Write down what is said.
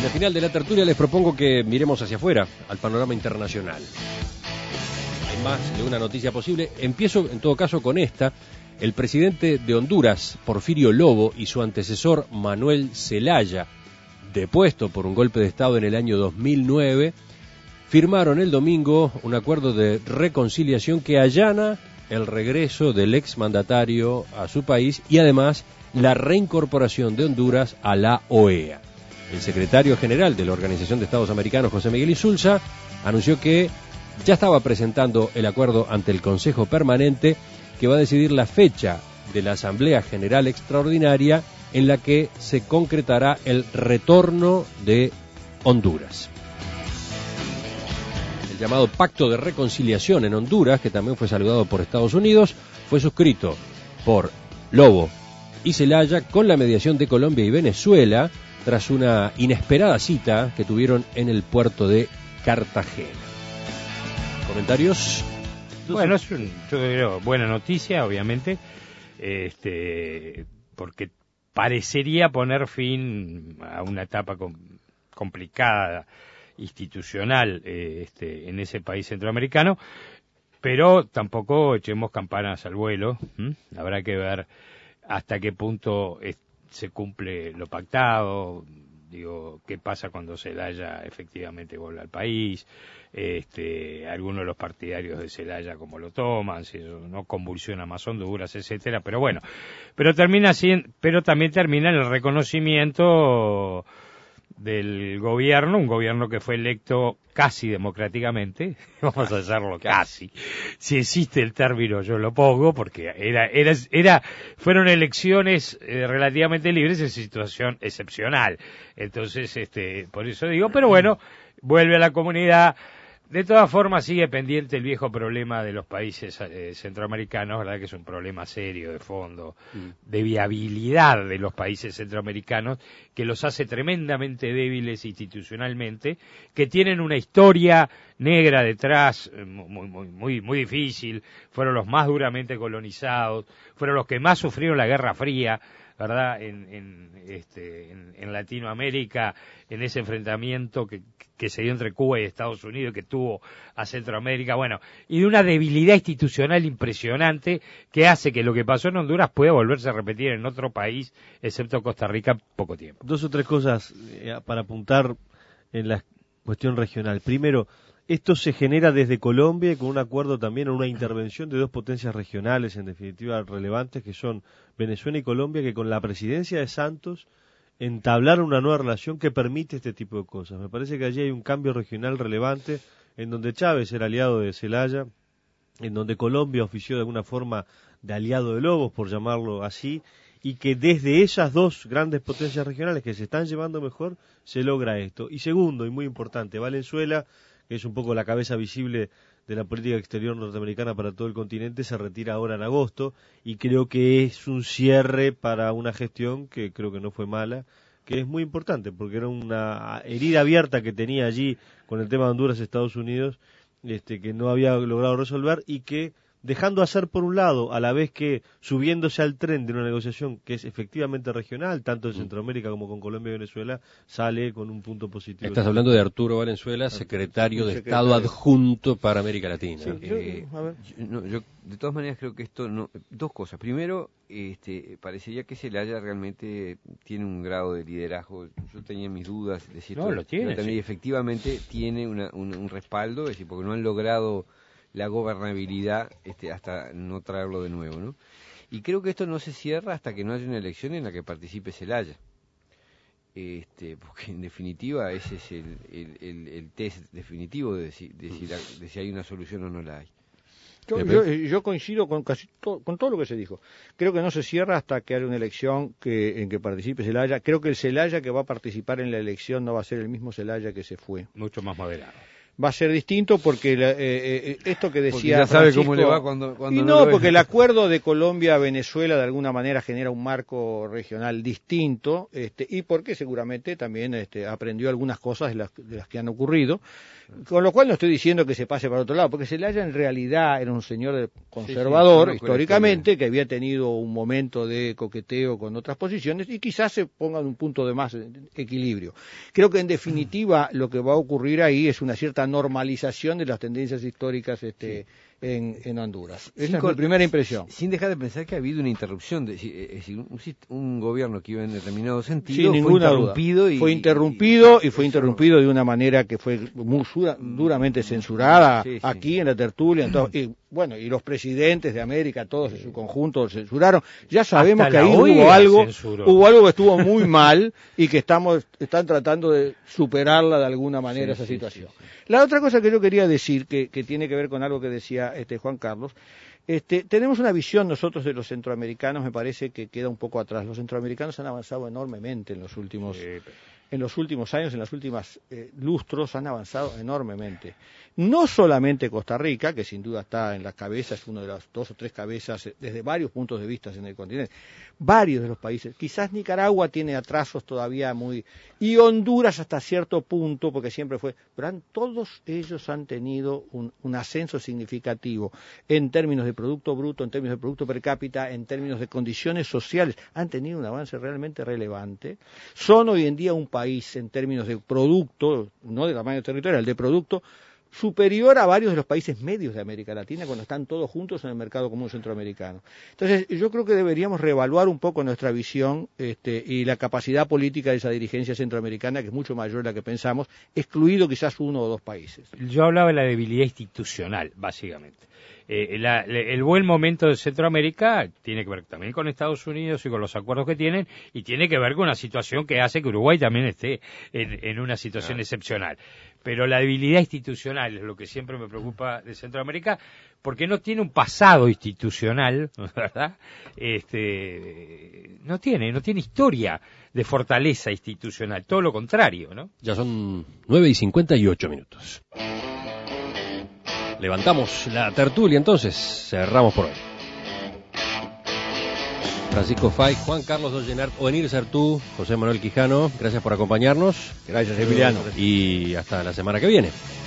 En el final de la tertulia les propongo que miremos hacia afuera, al panorama internacional. Hay más de una noticia posible. Empiezo en todo caso con esta. El presidente de Honduras, Porfirio Lobo, y su antecesor Manuel Zelaya, depuesto por un golpe de Estado en el año 2009, firmaron el domingo un acuerdo de reconciliación que allana el regreso del exmandatario a su país y además la reincorporación de Honduras a la OEA. El secretario general de la Organización de Estados Americanos, José Miguel Insulza, anunció que ya estaba presentando el acuerdo ante el Consejo Permanente, que va a decidir la fecha de la Asamblea General Extraordinaria en la que se concretará el retorno de Honduras. El llamado Pacto de Reconciliación en Honduras, que también fue saludado por Estados Unidos, fue suscrito por Lobo y Zelaya con la mediación de Colombia y Venezuela tras una inesperada cita que tuvieron en el puerto de Cartagena. ¿Comentarios? Bueno, yo creo, buena noticia, obviamente, porque parecería poner fin a una etapa complicada, institucional, en ese país centroamericano, pero tampoco echemos campanas al vuelo. Habrá que ver hasta qué punto se cumple lo pactado. Digo, ¿qué pasa cuando Zelaya efectivamente vuelve al país? Algunos de los partidarios de Zelaya cómo lo toman, si eso no convulsiona más Honduras, etcétera, pero bueno, pero también termina en el reconocimiento del gobierno, un gobierno que fue electo casi democráticamente, vamos a hacerlo casi, si existe el término yo lo pongo, porque fueron elecciones relativamente libres en situación excepcional, entonces por eso digo, pero bueno, vuelve a la comunidad. De todas formas sigue pendiente el viejo problema de los países centroamericanos, ¿verdad? Que es un problema serio de fondo, de viabilidad de los países centroamericanos, que los hace tremendamente débiles institucionalmente, que tienen una historia negra detrás, muy difícil, fueron los más duramente colonizados, fueron los que más sufrieron la Guerra Fría, ¿verdad? En Latinoamérica, en ese enfrentamiento que se dio entre Cuba y Estados Unidos, que tuvo a Centroamérica, bueno, y de una debilidad institucional impresionante que hace que lo que pasó en Honduras pueda volverse a repetir en otro país, excepto Costa Rica, poco tiempo. Dos o tres cosas para apuntar en la cuestión regional. Primero, esto se genera desde Colombia con un acuerdo también o una intervención de dos potencias regionales, en definitiva relevantes, que son Venezuela y Colombia, que con la presidencia de Santos entablaron una nueva relación que permite este tipo de cosas. Me parece que allí hay un cambio regional relevante, en donde Chávez era aliado de Zelaya, en donde Colombia ofició de alguna forma de aliado de Lobos, por llamarlo así, y que desde esas dos grandes potencias regionales que se están llevando mejor, se logra esto. Y segundo, y muy importante, Valenzuela, que es un poco la cabeza visible de la política exterior norteamericana para todo el continente, se retira ahora en agosto, y creo que es un cierre para una gestión que creo que no fue mala, que es muy importante, porque era una herida abierta que tenía allí con el tema de Honduras, Estados Unidos, que no había logrado resolver, y que dejando hacer por un lado, a la vez que subiéndose al tren de una negociación que es efectivamente regional, tanto en Centroamérica como con Colombia y Venezuela, sale con un punto positivo. Estás hablando de Arturo Valenzuela, secretario de Estado adjunto para América Latina. Sí, yo de todas maneras creo que esto no, dos cosas. Primero, parecería que Zelaya realmente tiene un grado de liderazgo. Yo tenía mis dudas, es decir, lo tiene, y efectivamente tiene un respaldo, es decir, porque no han logrado la gobernabilidad hasta no traerlo de nuevo, ¿no? Y creo que esto no se cierra hasta que no haya una elección en la que participe Zelaya. Porque en definitiva ese es el test definitivo de si hay una solución o no la hay. Yo coincido con casi con todo lo que se dijo. Creo que no se cierra hasta que haya una elección en que participe Zelaya. Creo que el Zelaya que va a participar en la elección no va a ser el mismo Zelaya que se fue. Mucho más moderado. va a ser distinto porque esto que decía porque ya sabe Francisco, cómo le va cuando y no, porque el acuerdo de Colombia-Venezuela de alguna manera genera un marco regional distinto, y porque seguramente también aprendió algunas cosas de las que han ocurrido, con lo cual no estoy diciendo que se pase para otro lado, porque Zelaya en realidad era un señor conservador, históricamente, que había tenido un momento de coqueteo con otras posiciones y quizás se ponga en un punto de más equilibrio. Creo que en definitiva lo que va a ocurrir ahí es una cierta normalización de las tendencias históricas en Honduras. Esa es mi primera impresión. Sin dejar de pensar que ha habido una interrupción, es decir, un gobierno que iba en determinado sentido, sin ninguna duda. Fue interrumpido de una manera que fue muy duramente censurada aquí en la tertulia, y los presidentes de América, todos en su conjunto censuraron. Ya sabemos que ahí hubo algo que estuvo muy mal y que están tratando de superarla de alguna manera esa situación. La otra cosa que yo quería decir, que tiene que ver con algo que decía Juan Carlos, tenemos una visión nosotros de los centroamericanos, me parece que queda un poco atrás. Los centroamericanos han avanzado enormemente en los últimos años, en las últimas lustros han avanzado enormemente. No solamente Costa Rica, que sin duda está en las cabezas, es uno de las 2 o 3 cabezas desde varios puntos de vista en el continente, varios de los países, quizás Nicaragua tiene atrasos todavía y Honduras hasta cierto punto, porque siempre fue, pero todos ellos han tenido un ascenso significativo en términos de Producto Bruto, en términos de Producto Per Cápita, en términos de condiciones sociales, han tenido un avance realmente relevante. Son hoy en día un país en términos de producto, no de tamaño territorial, de producto, superior a varios de los países medios de América Latina cuando están todos juntos en el mercado común centroamericano. Entonces, yo creo que deberíamos reevaluar un poco nuestra visión y la capacidad política de esa dirigencia centroamericana, que es mucho mayor de la que pensamos, excluido quizás 1 o 2 países. Yo hablaba de la debilidad institucional, básicamente. El buen momento de Centroamérica tiene que ver también con Estados Unidos y con los acuerdos que tienen, y tiene que ver con una situación que hace que Uruguay también esté en una situación excepcional. Pero la debilidad institucional es lo que siempre me preocupa de Centroamérica, porque no tiene un pasado institucional, ¿verdad? No tiene historia de fortaleza institucional, todo lo contrario, ¿no? Ya son 9:58. Levantamos la tertulia, entonces cerramos por hoy. Francisco Fay, Juan Carlos Dollenart, Ovenir Sartú, José Manuel Quijano, gracias por acompañarnos. Gracias, Emiliano. Y hasta la semana que viene.